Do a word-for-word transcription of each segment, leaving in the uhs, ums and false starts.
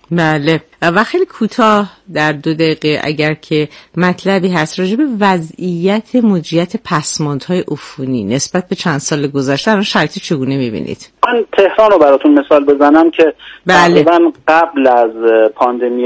بله و خیلی کوتاه در دو دقیقه اگر که مطلبی هست راجع به وضعیت مدیریت پسماندهای عفونی نسبت به چند سال گذشته الان شرایط چگونه می‌بینید؟ من تهران رو براتون مثال بزنم که بله. تقریبا قبل از پاندمی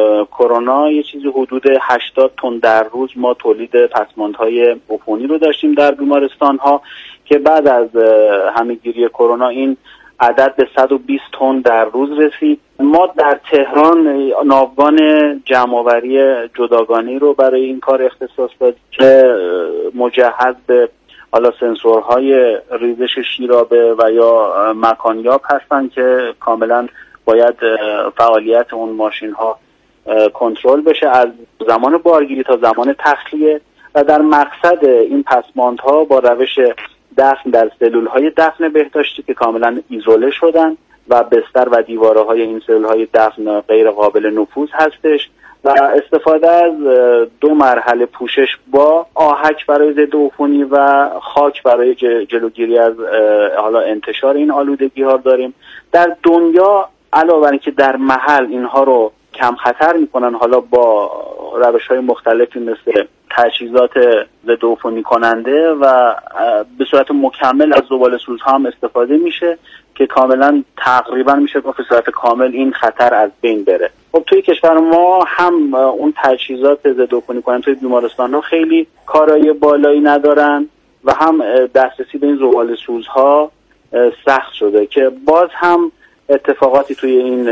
کرونا یه چیزی حدود هشتاد تن در روز ما تولید پسماندهای عفونی رو داشتیم در بیمارستان‌ها که بعد از همه‌گیری کرونا این عدد به صد و بیست تن در روز رسید. ما در تهران ناوگان جمع‌آوری جداگانه‌ای رو برای این کار اختصاص دادیم که مجهز به حالا سنسورهای ریزش شیرابه و یا مکانیاب هستن که کاملا باید فعالیت اون ماشین ها کنترل بشه از زمان بارگیری تا زمان تخلیه و در مقصد این پسماندها با روش دفن در سلول های دفن بهداشتی که کاملا ایزوله شدن و بستر و دیواره های این سلول های دفن غیر قابل نفوذ هستش و استفاده از دو مرحله پوشش با آهک برای ضد عفونی و خاک برای جلوگیری از حالا انتشار این آلودگی ها داریم. در دنیا علاوه بر اینکه در محل اینها رو کم خطر میکنن حالا با روش های مختلفی مثل تجهیزات ضد عفونی کننده و به صورت مکمل از زباله سوزها هم استفاده میشه که کاملا تقریبا میشه گفت به صورت کامل این خطر از بین بره. خب توی کشور ما هم اون تجهیزات ضد عفونی کننده توی بیمارستان‌ها خیلی کارایی بالایی ندارن و هم دسترسی به این زباله سوزها سخت شده که باز هم اتفاقاتی توی این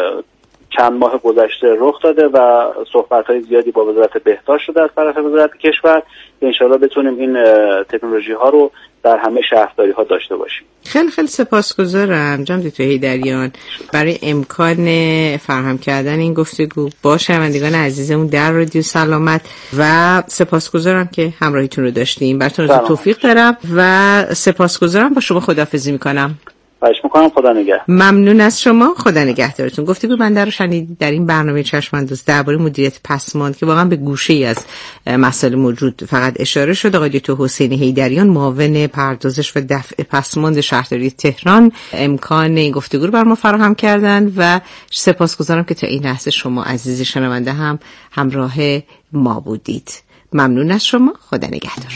چند ماه گذشته رخ داده و صحبت‌های زیادی با وزارت بهداشت شده از طرف وزارت کشور که انشاءالله بتونیم این تکنولوژی‌ها رو در همه شهرداری‌ها داشته باشیم. خیلی خیلی سپاسگزارم جناب دکتر حیدریان برای امکان فراهم کردن این گفتگو با شنوندگان عزیزمون در رادیو سلامت و سپاسگزارم که همراهیتون رو داشتیم. براتون توفیق دارم و سپاسگزارم. با شما خداحافظی می‌کنم. خواهش می‌کنم. خدا نگهدار. ممنون از شما. خدا نگهدارتون. گفتگو بنده رو شنیدید در این برنامه چشم‌انداز درباره مدیریت پسماند که واقعا به گوشه‌ای از مسائل موجود فقط اشاره شد. آقای دکتر حسین حیدریان معاون پردازش و دفع پسماند شهرداری تهران امکان این گفتگو رو بر ما فراهم کردند و سپاسگزارم که تا این لحظه شما عزیز شنونده هم همراه ما بودید. ممنون از شما. خدا نگهدار.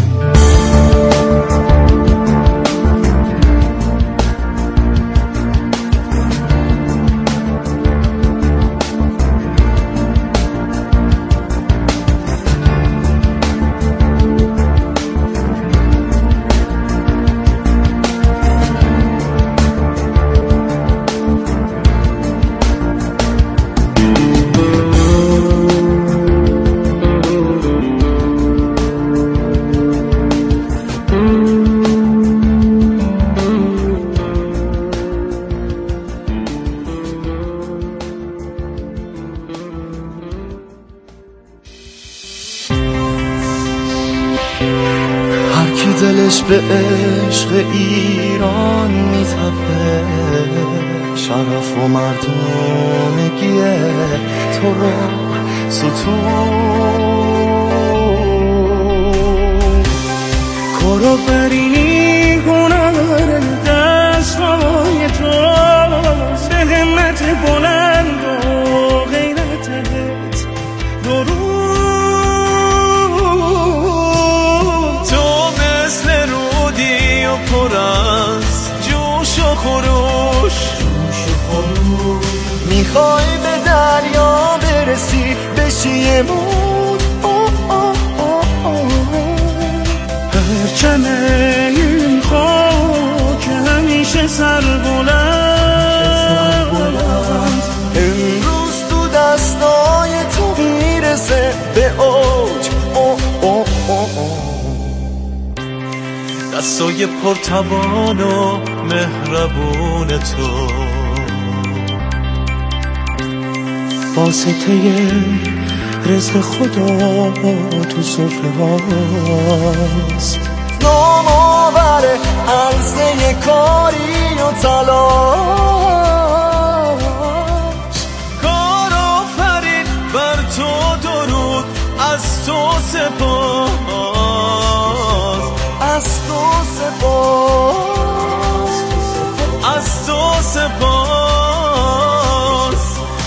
دلش به عشق ایران میتپه شرف و مردونگی تو رو ستون کارآفرینی هنر دستای تو به همت بلند و غیرتت درود پر از جوش و خروش میخوای به دریا برسی بشی یه مود پرچم این خاک همیشه سر بلند امروز تو دستای تو میرسه به اوج دستای پرتوان و مهربون تو واسطه رزق خدا تو سفره هاست نام آوره عرضه کاری و تلاش کار آفرین بر تو درود از تو سپاس از تو سپاس از تو سپاس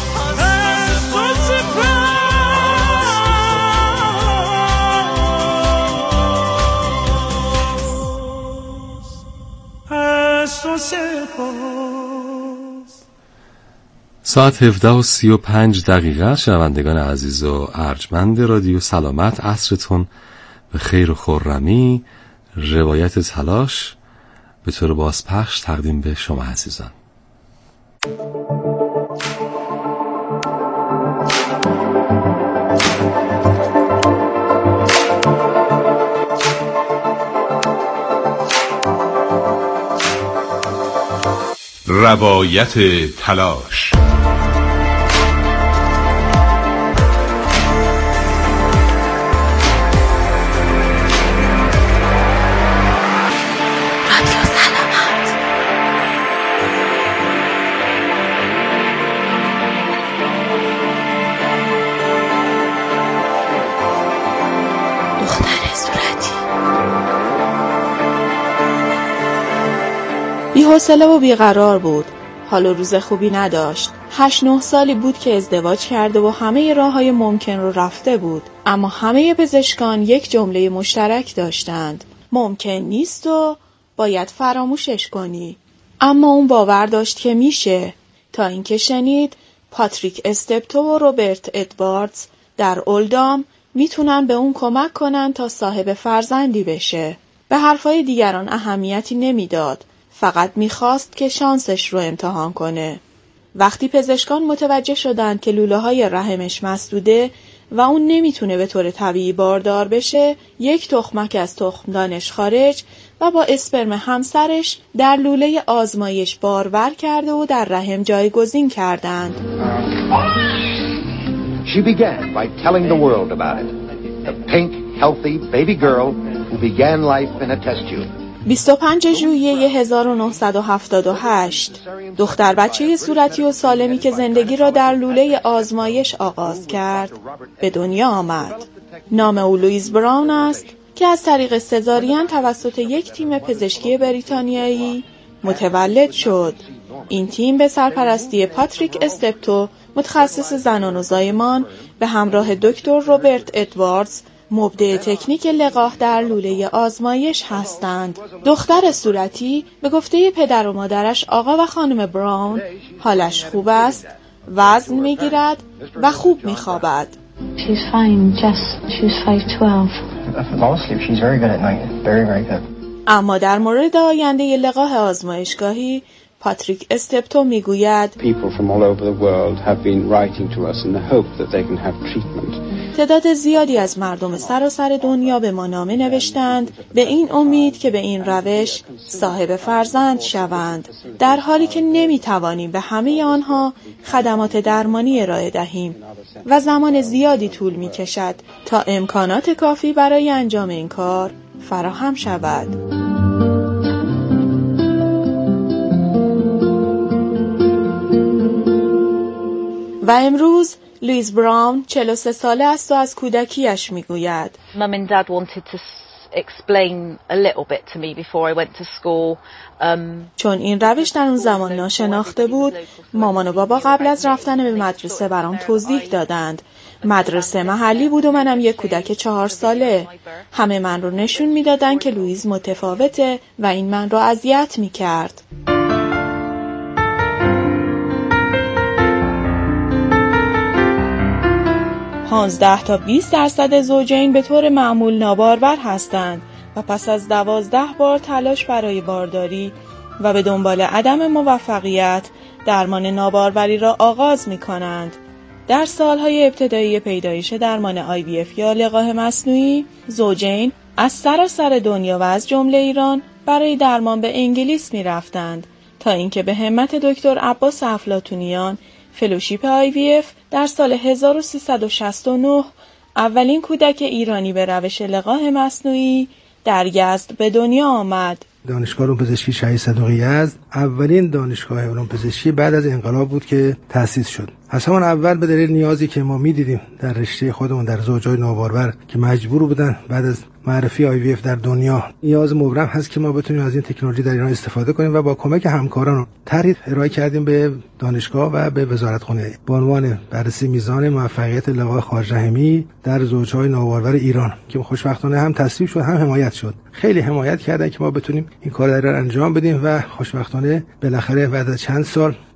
ساعت هفده و سی و پنج دقیقه. شنوندگان عزیز و ارجمند رادیو سلامت، عصرتون به خیر و خرمی. روایت تلاش به طور بازپخش تقدیم به شما عزیزان. روایت تلاش. بی‌حوصله و بیقرار بود. حال و روز خوبی نداشت. هشت نه سالی بود که ازدواج کرده و همه راه‌های ممکن رو رفته بود. اما همه پزشکان یک جمله مشترک داشتند: ممکن نیست و باید فراموشش کنی. اما اون باور داشت که میشه، تا اینکه شنید پاتریک استپتو و روبرت ادواردز در اولدام میتونن به اون کمک کنن تا صاحب فرزندی بشه. به حرفای دیگران اهمیتی نمیداد. فقط میخواست که شانسش رو امتحان کنه. وقتی پزشکان متوجه شدند که لوله‌های رحمش مسدوده و اون نمیتونه به طور طبیعی باردار بشه، یک تخمک از تخمدانش خارج و با اسپرم همسرش در لوله آزمایش بارور کرده و در رحم جایگزین کردند. She began by telling the world about it. The pink, healthy baby girl who began life in a test tube. بیست و پنجم ژوئیه هزار و نهصد و هفتاد و هشت دختر بچه صورتی و سالمی که زندگی را در لوله آزمایش آغاز کرد به دنیا آمد. نام او لوئیس براون است که از طریق سزارین توسط یک تیم پزشکی بریتانیایی متولد شد. این تیم به سرپرستی پاتریک استپتو، متخصص زنان و زایمان، به همراه دکتر روبرت ادواردز، مبدع تکنیک لقاح در لوله آزمایش هستند. دختر صورتی به گفته پدر و مادرش آقا و خانم براون حالش خوب است، وزن میگیرد و خوب میخوابد. She's fine, just she's five twelve. Fall asleep. She's very good at night. Very very good. اما در مورد آینده لقاح آزمایشگاهی پاتریک استپتو میگوید People from all over the world have been writing to us in the hope that they can have treatment. تعداد زیادی از مردم سراسر دنیا به ما نامه نوشتند به این امید که به این روش صاحب فرزند شوند، در حالی که نمیتوانیم به همه آنها خدمات درمانی ارائه دهیم و زمان زیادی طول میکشد تا امکانات کافی برای انجام این کار فراهم شود. و امروز لوئیس براون چهل و سه ساله است و از کودکیش میگوید Mum and Dad wanted to explain a little bit to me before I went to school. Um, چون این روش در اون زمان ناشناخته بود، مامان و بابا قبل از رفتن به مدرسه برام توضیح دادند. مدرسه محلی بود و منم یک کودک چهار ساله. همه من رو نشون میدادن که لوئیس متفاوته و این من رو اذیت میکرد. پانزده تا بیست درصد زوجین به طور معمول نابارور هستند و پس از دوازده بار تلاش برای بارداری و به دنبال عدم موفقیت درمان ناباروری را آغاز می کنند. در سالهای ابتدایی پیدایش درمان آی وی اف یا لقاح مصنوعی، زوجین از سراسر دنیا و از جمله ایران برای درمان به انگلیس می رفتند تا اینکه به همت دکتر عباس افلاطونیان فلوشیپ آی وی اف در سال هزار و سیصد و شصت و نه اولین کودک ایرانی به روش لقاح مصنوعی در یزد به دنیا آمد. دانشگاه علوم پزشکی شهید صدوقی یزد اولین دانشگاه علوم پزشکی بعد از انقلاب بود که تأسیس شد. از همون اول به دلیل نیازی که ما می‌دیدیم در رشته خودمون در زوجای نابارور که مجبور بودن بعد از معرفی آی وی اف در دنیا، نیاز مبرم هست که ما بتونیم از این تکنولوژی در ایران استفاده کنیم و با کمک همکاران طرح ارائه کردیم به دانشگاه و به وزارتخانه به عنوان بررسی میزان موفقیت لقاح خارج رحمی در زوجهای نابارور ایران که خوشبختانه هم تصویب شد هم حمایت شد. خیلی حمایت کردن که ما بتونیم این کار را انجام بدیم و خوشبختانه بالاخره بعد از چند سال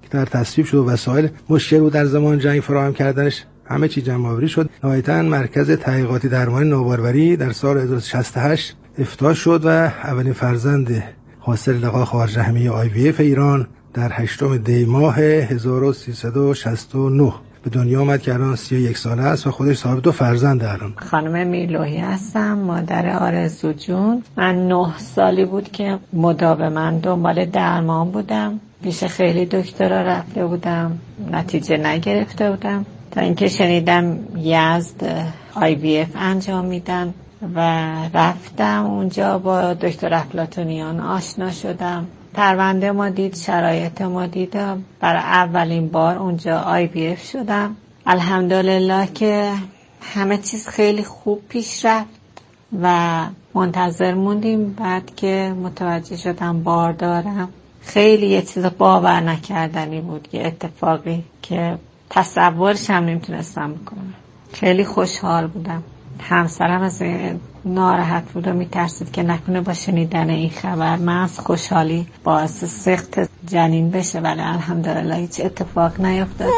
که در تصویب شد و وسایل مشکل بود در زمان جنگ فراهم کردنش، همه چی جمع‌آوری شد. نهایتاً مرکز تحقیقاتی درمانی ناباروری در سال هزار و سیصد و شصت و هشت افتتاح شد و اولین فرزند حاصل لقاح خارج رحمی آی وی اف ایران در هشتم دی ماه هزار و سیصد و شصت و نه به دنیا آمد که الان سی و یک ساله است و خودش صاحب دو فرزند الان. خانم میلوحی هستم، مادر آرزو جون. من نه سالی بود که مداوم من دنبال درمان بودم، پیش خیلی دکترها رفته بودم، نتیجه نگرفته بودم تا اینکه شنیدم یزد آی وی اف انجام میدن و رفتم اونجا، با دکتر افلاطونیان آشنا شدم. پرونده ما دید، شرایط ما دیدم، برای اولین بار اونجا آی وی اف شدم. الحمدلله که همه چیز خیلی خوب پیش رفت و منتظر موندیم. بعد که متوجه شدم بار دارم، خیلی یه چیز باور نکردنی بود، یه اتفاقی که تصورش هم نمیتونستم بکنم. خیلی خوشحال بودم. همسرم از ناراحت بود و میترسید که نکنه با شنیدن این خبر من از خوشحالی باعث سقط جنین بشه، ولی الحمدلله هیچ اتفاق نیفتاد.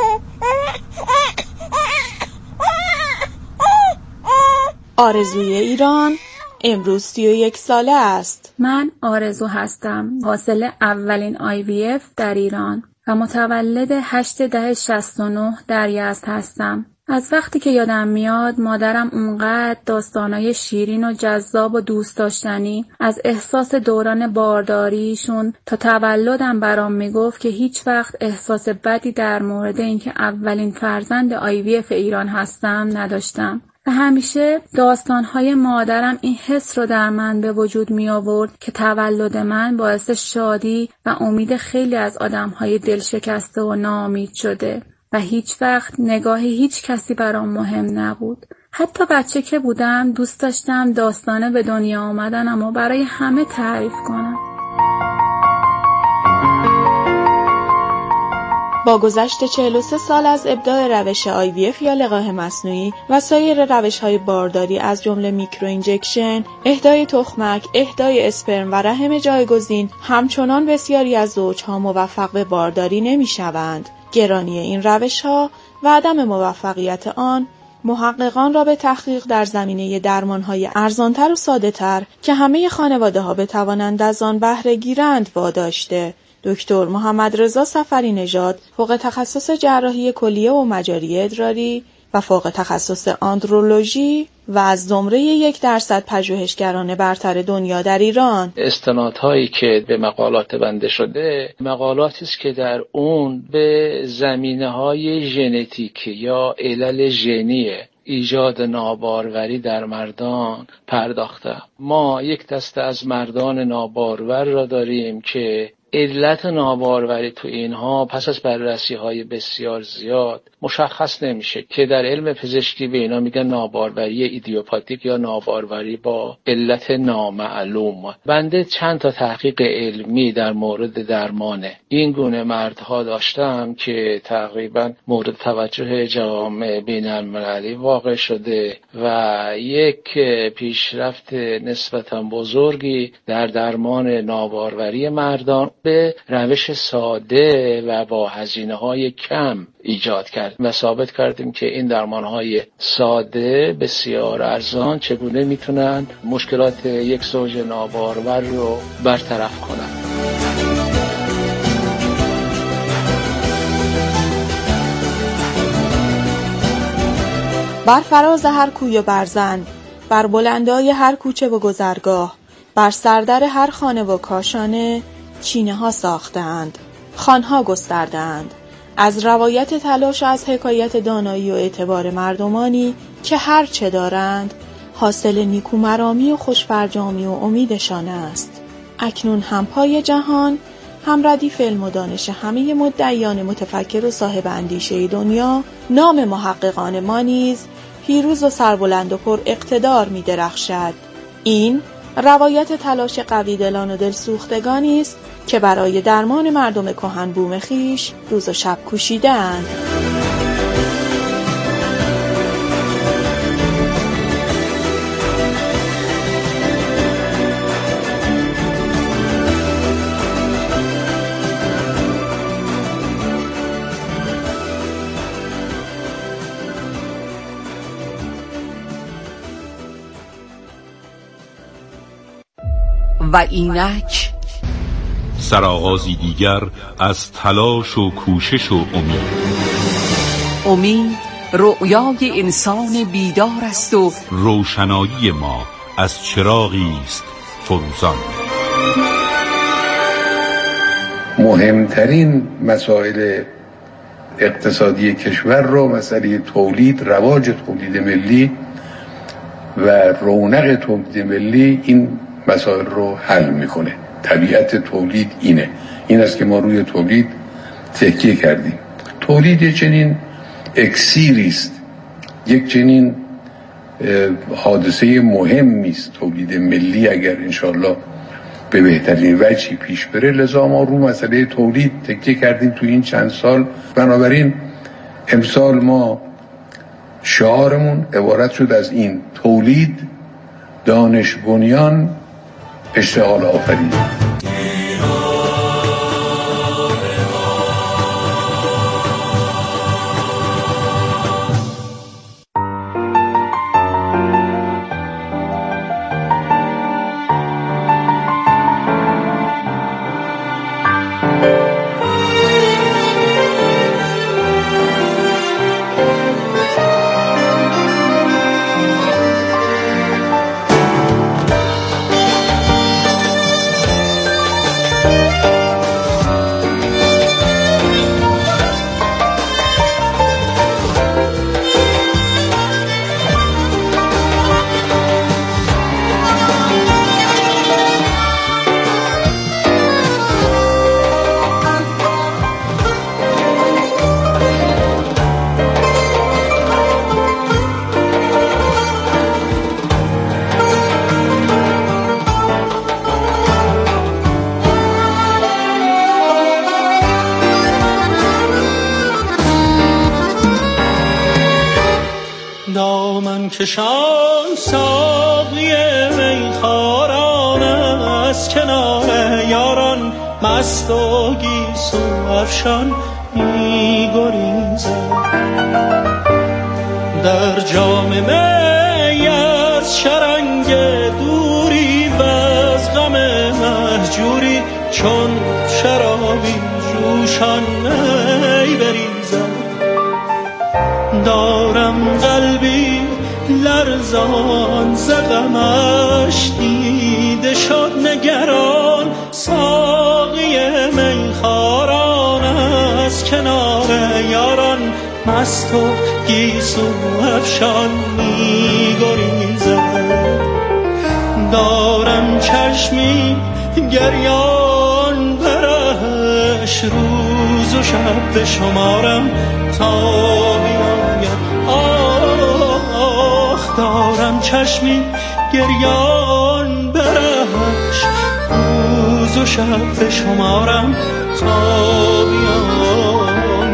آرزوی ایران امروز سی و یک ساله است. من آرزو هستم، حاصل اولین آی وی اف در ایران و متولد هشت ده شصت و نه در یزد هستم. از وقتی که یادم میاد مادرم اونقدر داستانای شیرین و جذاب و دوست داشتنی از احساس دوران بارداریشون تا تولدم برام میگفت که هیچ وقت احساس بدی در مورد اینکه اولین فرزند آی وی اف ایران هستم نداشتم و همیشه داستانهای مادرم این حس رو در من به وجود می آورد که تولد من باعث شادی و امید خیلی از آدمهای دلشکسته و ناامید شده و هیچ وقت نگاه هیچ کسی برام مهم نبود. حتی بچه که بودم دوست داشتم داستانه به دنیا آمدنم و برای همه تعریف کنم. با گذشت چهل و سه سال از ابداع روش آی وی اف یا لقاح مصنوعی و سایر روش‌های بارداری از جمله میکرو اینجکشن، اهدای تخمک، اهدای اسپرم و رحم جایگزین، همچنان بسیاری از زوجها موفق به بارداری نمی‌شوند. گرانی این روش‌ها و عدم موفقیت آن محققان را به تحقیق در زمینه درمان‌های ارزان‌تر و ساده‌تر که همه خانواده‌ها بتوانند از آن بهره گیرند واداشته. دکتر محمد رضا صفری نژاد، فوق تخصص جراحی کلیه و مجاری ادراری و فوق تخصص اندرولوژی و از زمره یک درصد پژوهشگران برتر دنیا در ایران. استنادهایی که به مقالات بنده شده مقالاتی است که در اون به زمینه‌های ژنتیکی یا علل ژنی ایجاد ناباروری در مردان پرداخته. ما یک دسته از مردان نابارور را داریم که علت ناباروری تو اینها پس از بررسی‌های بسیار زیاد مشخص نمیشه که در علم پزشکی به اینا میگن ناباروری ایدیوپاتیک یا ناباروری با علت نامعلوم. بنده چند تا تحقیق علمی در مورد درمان این گونه مردها داشتم که تقریبا مورد توجه جامعه بین‌المللی واقع شده و یک پیشرفت نسبتاً بزرگی در درمان ناباروری مردان به روش ساده و با هزینه‌های کم ایجاد کرد و ثابت کردیم که این درمان‌های ساده بسیار ارزان چگونه میتونن مشکلات یک زوج نابارور رو برطرف کنند. بر فراز هر کوی و برزن، بر بلندای هر کوچه و گذرگاه، بر سردر هر خانه و کاشانه چینه ها ساختند، خانها گستردند، از روایت تلاش و از حکایت دانایی و اعتبار مردمانی که هر چه دارند حاصل نیکومرامی و خوشفرجامی و امیدشان است. اکنون هم پای جهان، هم ردیف علم و دانش همه مدعیان متفکر و صاحب اندیشه دنیا، نام محققان ما نیز پیروز و سربلند و پر اقتدار می درخشد. این روایت تلاش قوی دلان و دلسوختگانی است که برای درمان مردم کهن بوم خیش روز و شب کوشیدند. و اینک سرآغازی دیگر از تلاش و کوشش و امید. امید رؤیای انسان بیدار است و روشنایی ما از چراغی است فروزان. مهمترین مسائل اقتصادی کشور رو مسئله تولید، رواج تولید ملی و رونق تولید ملی این مسائل رو حل میکنه. طبیعت تولید اینه، این است که ما روی تولید تکیه کردیم. تولید چنین اکسیری است، یک چنین حادثه مهمی است تولید ملی، اگر انشالله به بهترین وجهی پیش بره. لذا ما رو مسئله تولید تکیه کردیم تو این چند سال. بنابراین امسال ما شعارمون عبارت شد از این: تولید، دانش بنیان، اشتغال آفرین. کشان ساقی میخواران از کنار یاران، مست و گیسو افشان می‌گریزد. در جام می از شرنگ دوری و از غم مهجوری، چون شرابی جوشان می بریزد. دارم قلبی لرزان ز غمش دیده شد نگران، ساقی میخواران از کنار یاران، مست و گیسو افشان می‌گریزد. دارم چشمی گریان برش، روز و شب به شمارم تا بیاید. دارم چشمی گریان برش، روز و شب به شمارم تا بیاید.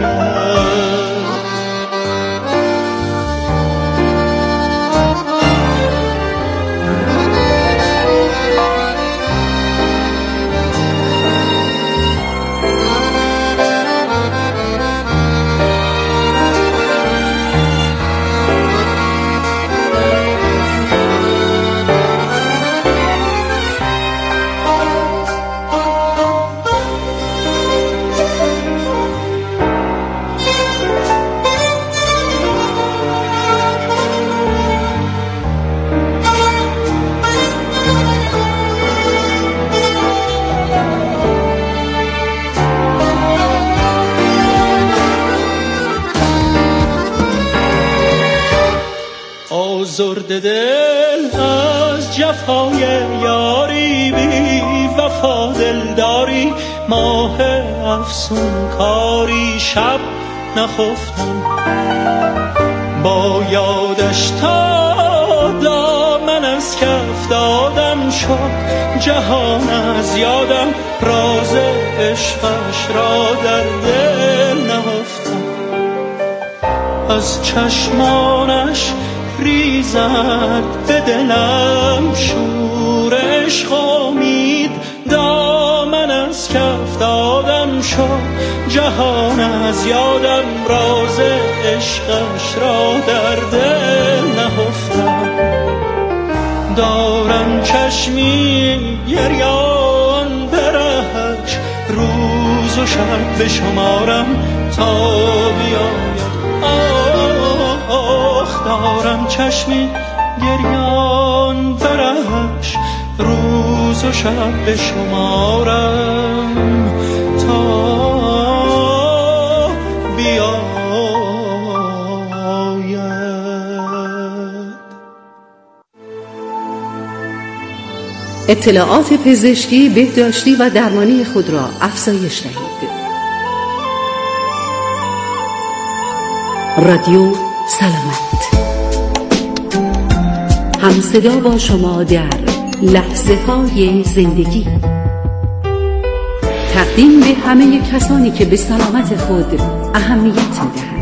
آزرده دل از جفای یاری، بی وفا دلداری، ماه افسون کاری، شب نخفتم با یادش تا دامن از کف دادم شد. جهان از یادم راز عشقش را در دل نهفتم. از چشمانش ریزد به دلم شور عشق امید، دامن از کف دادم شد. جهان از یادم راز عشقش را در دل نهفتم. دارم چشمی گریان برهش روز و شب به شمارم تا بیاید آخ دارم چشمی گریان برهش روز و شب به شمارم تا بیاید. اطلاعات پزشکی، بهداشتی و درمانی خود را افزایش دهید. رادیو سلامت، همصدا با شما در لحظه های زندگی. تقدیم به همه کسانی که به سلامت خود اهمیت می‌دهند.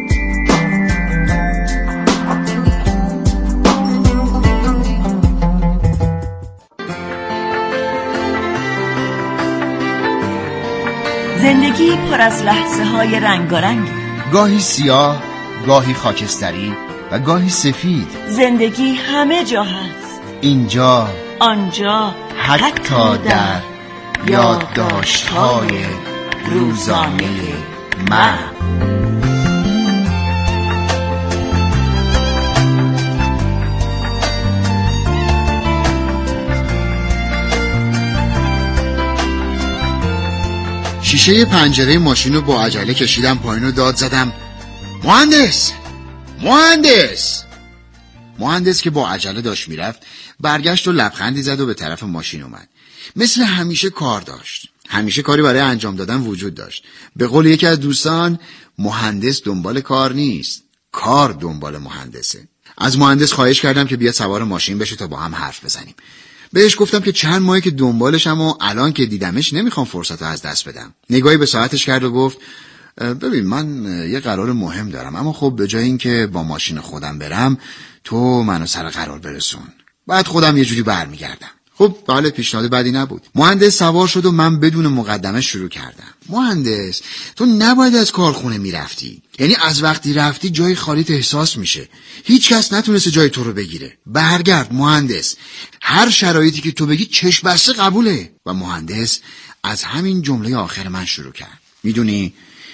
زندگی پر از لحظه های رنگارنگ، گاهی سیاه، گاهی خاکستری و گاهی سفید. زندگی همه جا هست، اینجا، آنجا، حتی, حتی در یادداشت‌های روزانه من. شیشه پنجره ماشین رو با عجله کشیدم پایین و داد زدم مهندس مهندس مهندس که با عجله داشت میرفت برگشت و لبخندی زد و به طرف ماشین اومد. مثل همیشه کار داشت، همیشه کاری برای انجام دادن وجود داشت. به قول یکی از دوستان، مهندس دنبال کار نیست، کار دنبال مهندسه. از مهندس خواهش کردم که بیاد سوار ماشین بشه تا با هم حرف بزنیم. بهش گفتم که چند ماهه که دنبالشم و الان که دیدمش نمیخوام فرصت رو از دست بدم. نگاهی به ساعتش کرد و گفت ببین من یه قرار مهم دارم، اما خب به جای این که با ماشین خودم برم تو منو سر قرار برسون، بعد خودم یه جوری برمیگردم. خب بله، پیشنهاد بدی نبود. مهندس سوار شد و من بدون مقدمه شروع کردم. مهندس تو نباید از کارخونه میرفتی، یعنی از وقتی رفتی جای خالیت احساس میشه، هیچ کس نتونسته جای تو رو بگیره. برگرد مهندس، هر شرایطی که تو بگی چشم بسته قبوله. و مهندس از همین جمله آخر من شروع کرد. میدونی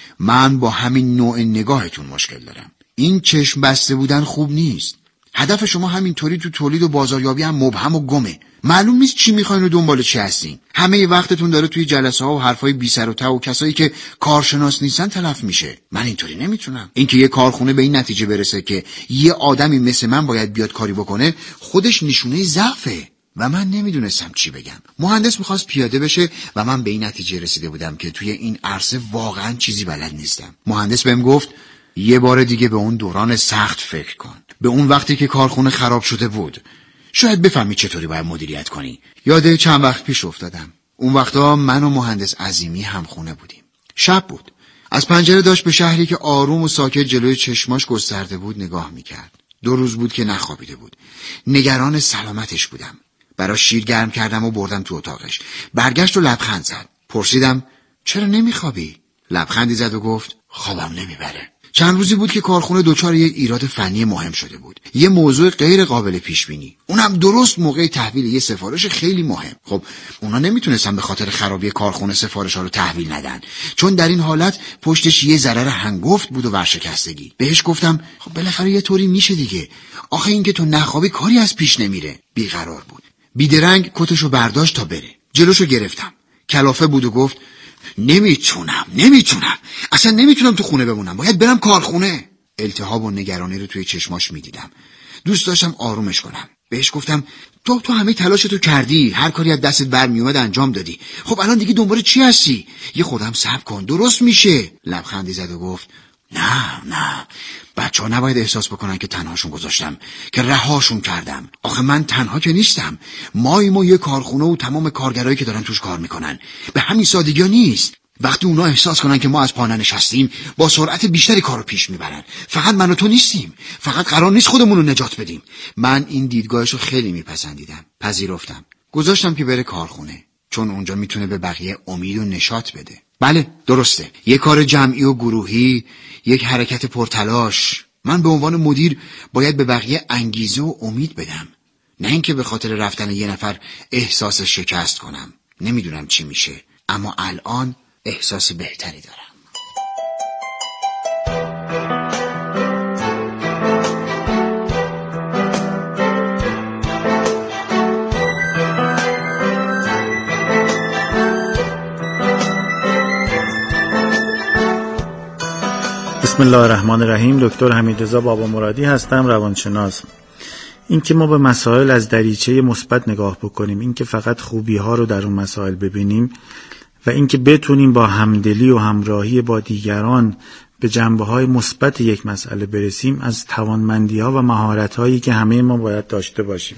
من با همین نوع نگاهتون مشکل دارم. این چشم بسته بودن خوب نیست. هدف شما همینطوری تو تولید و بازاریابی هم مبهم و گمه. معلوم نیست چی میخواین و دنبال چی هستین. همه وقتتون داره توی جلسه ها و حرفای بی سر و ته و کسایی که کارشناس نیستن تلف میشه. من اینطوری نمیتونم. اینکه یه کارخونه به این نتیجه برسه که یه آدمی مثل من باید بیاد کاری بکنه، خودش نشونه ضعفه. و من نمیدونستم چی بگم. مهندس میخواست پیاده بشه و من به این نتیجه رسیده بودم که توی این عرصه واقعا چیزی بلد نیستم. مهندس بهم گفت یه بار دیگه به اون دوران سخت فکر کن، به اون وقتی که کارخونه خراب شده بود. شاید بفهمی چطوری باید مدیریت کنی. یاده چند وقت پیش افتادم. اون وقتا من و مهندس عظیمی همخونه بودیم. شب بود. از پنجره داشت به شهری که آروم و ساکت جلوی چشماش گسترده بود نگاه میکرد. دو روز بود که نخوابیده بود. نگران سلامتش بودم. براش شیر گرم کردم و بردم تو اتاقش. برگشت و لبخند زد. پرسیدم چرا نمیخوابی؟ لبخندی زد و گفت خوابم نمیبره. چند روزی بود که کارخونه دچار یک ایراد فنی مهم شده بود. یه موضوع غیر قابل پیش بینی. اونم درست موقع تحویل یه سفارش خیلی مهم. خب اونا نمیتونستن به خاطر خرابی کارخونه سفارش‌ها رو تحویل ندن، چون در این حالت پشتش یه ضرر هنگفت بود و ورشکستگی. بهش گفتم خب بالاخره یه طوری میشه دیگه. آخه این که تو نخوابی کاری از پیش نمیره. بیقرار بود. بیدرنگ کتشو برداشت تا بره. جلوشو گرفتم. کلافه بود و گفت نمیتونم نمیتونم اصلا نمیتونم تو خونه بمونم، باید برم کارخونه. التهاب و نگرانی رو توی چشماش میدیدم. دوست داشتم آرومش کنم. بهش گفتم تو تو همه تلاشتو کردی، هر کاری از دستت برمیومد انجام دادی، خب الان دیگه دنبال چی هستی؟ یه خودم صبر کن درست میشه. لبخندی زد و گفت نه نه، بچه ها نباید احساس بکنن که تنهاشون گذاشتم، که رهاشون کردم. آخه من تنها که نیستم، ماییم و یه کارخونه و تمام کارگرایی که دارن توش کار میکنن. به همین سادگی ها نیست. وقتی اونا احساس کنن که ما از پا ننشستیم، با سرعت بیشتری کارو پیش میبرن. فقط من و تو نیستیم، فقط قرار نیست خودمون رو نجات بدیم. من این دیدگاهشو خیلی میپسندیدم. پذیرفتم. گذاشتم که بره کارخونه، چون اونجا میتونه به بقیه امید و نشاط بده. بله درسته، یک کار جمعی و گروهی، یک حرکت پرتلاش. من به عنوان مدیر باید به بقیه انگیزه و امید بدم. نه اینکه به خاطر رفتن یه نفر احساس شکست کنم. نمیدونم چی میشه، اما الان احساس بهتری دارم. بسم الله الرحمن الرحیم. دکتر حمیدرضا بابا مرادی هستم، روانشناس. اینکه ما به مسائل از دریچه مثبت نگاه بکنیم، اینکه فقط خوبی ها رو در اون مسائل ببینیم و اینکه بتونیم با همدلی و همراهی با دیگران به جنبه های مثبت یک مسئله برسیم، از توانمندی ها و مهارت هایی که همه ما باید داشته باشیم.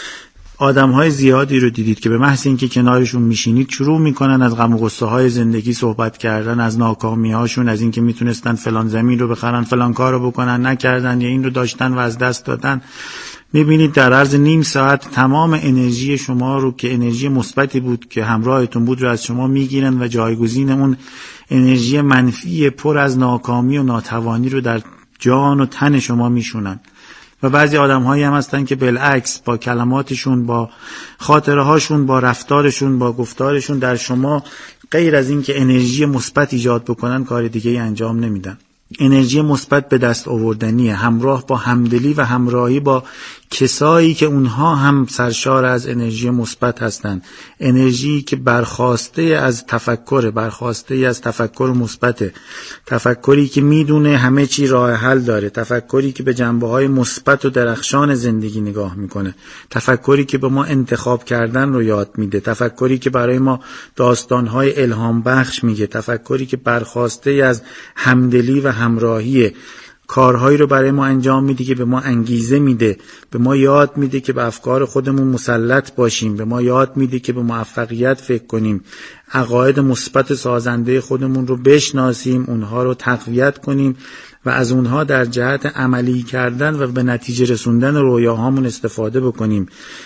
آدم های زیادی رو دیدید که به محض اینکه کنارشون میشینید شروع میکنن از غم و غصه های زندگی صحبت کردن، از ناکامی هاشون، از اینکه میتونستن فلان زمین رو بخرن، فلان کار رو بکنن نکردن، یا این رو داشتن و از دست دادن. میبینید در عرض نیم ساعت تمام انرژی شما رو که انرژی مثبتی بود که همراهتون بود رو از شما میگیرن و جایگزین اون انرژی منفی پر از ناکامی و ناتوانی رو در جان و تن شما میشونن. و بعضی آدم هایی هم هستن که بالعکس با کلماتشون، با خاطره هاشون، با رفتارشون، با گفتارشون در شما غیر از این که انرژی مثبت ایجاد بکنن کار دیگه ای انجام نمیدن. انرژی مثبت به دست آوردنیه، همراه با همدلی و همراهی با کسایی که اونها هم سرشار از انرژی مثبت هستند. انرژی که برخواسته از تفکر، برخواسته از تفکر مثبت، تفکری که میدونه همه چی راه حل داره، تفکری که به جنبه‌های مثبت و درخشان زندگی نگاه میکنه، تفکری که به ما انتخاب کردن رو یاد میده، تفکری که برای ما داستان‌های الهام بخش میگه، تفکری که برخواسته از همدلی و همراهی، کارهایی رو برای ما انجام میده که به ما انگیزه میده، به ما یاد میده که به افکار خودمون مسلط باشیم، به ما یاد میده که به موفقیت فکر کنیم، عقاید مثبت سازنده خودمون رو بشناسیم، اونها رو تقویت کنیم و از اونها در جهت عملی کردن و به نتیجه رسوندن رویاهامون استفاده بکنیم.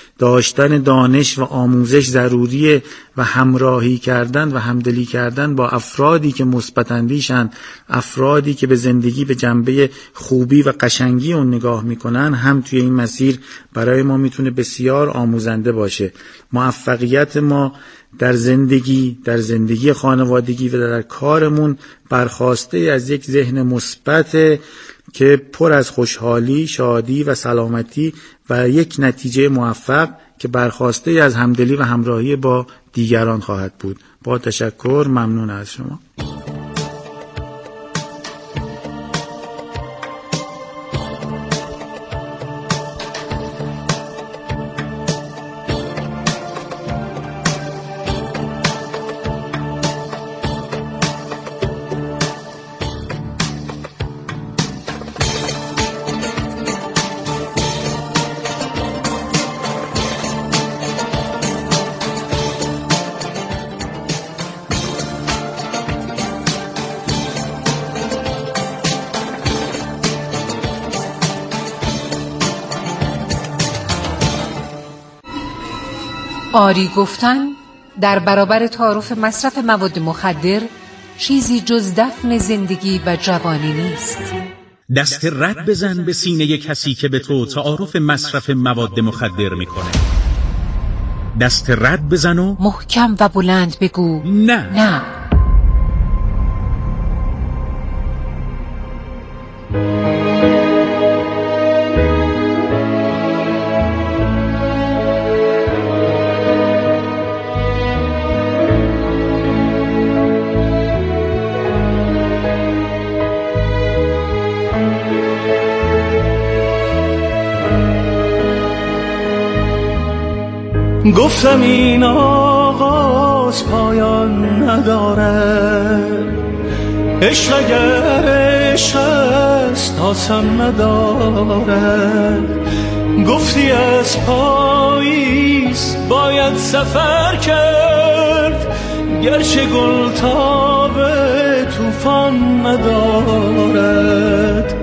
داشتن دانش و آموزش ضروریه و همراهی کردن و همدلی کردن با افرادی که مثبت اندیشن، افرادی که به زندگی به جنبه خوبی و قشنگی اون نگاه میکنن، هم توی این مسیر برای ما میتونه بسیار آموزنده باشه. موفقیت ما در زندگی، در زندگی خانوادگی و در کارمون برخواسته از یک ذهن مثبت که پر از خوشحالی، شادی و سلامتی و یک نتیجه موفق که برخواسته از همدلی و همراهی با دیگران خواهد بود. با تشکر، ممنون از شما. آری گفتن در برابر تعارف مصرف مواد مخدر چیزی جز دفن زندگی و جوانی نیست. دست رد بزن به سینه کسی که به تو تعارف مصرف مواد مخدر میکنه. دست رد بزن و محکم و بلند بگو نه. نه. گفتم این آغاز پایان نداره، عشق اگر عشق است آسم نداره. گفتی از پاییز باید سفر کرد، گرچه گل تاب طوفان ندارد.